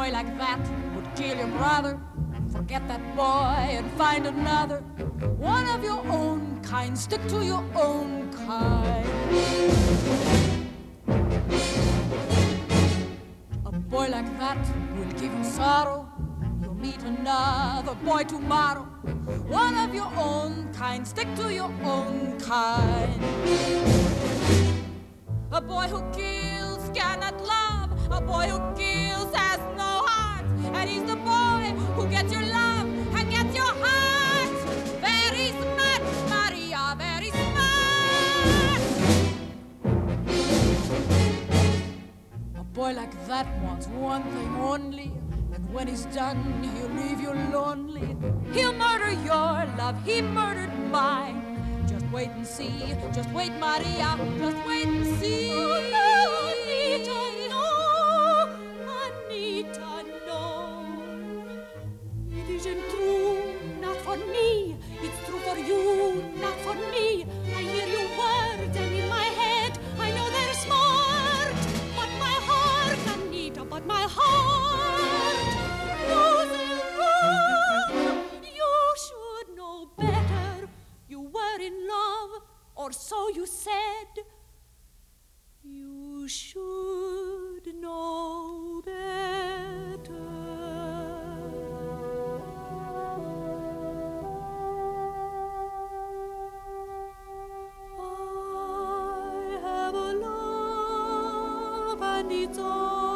boy like that would kill your brother. Forget that boy and find another. One of your own kind, stick to your own kind. A boy like that will give you sorrow. You'll meet another boy tomorrow. One of your own kind, stick to your own kind. A boy who kills cannot love. A boy who kills has no heart. And he's the boy who gets your love and gets your heart. Very smart, Maria, very smart. A boy like that wants one thing only. And when he's done, he'll leave you lonely. He'll murder your love, he murdered mine. Just wait and see, just wait, Maria, just wait and see. Oh, no, Anita, no, Anita, no. It isn't true, not for me. It's true for you, not for me. I hear your words and in my head I know they're smart. But my heart, Anita, but my heart knows they're wrong. You should know better. You were in love, or so you said. You should know better. I have a love and it's all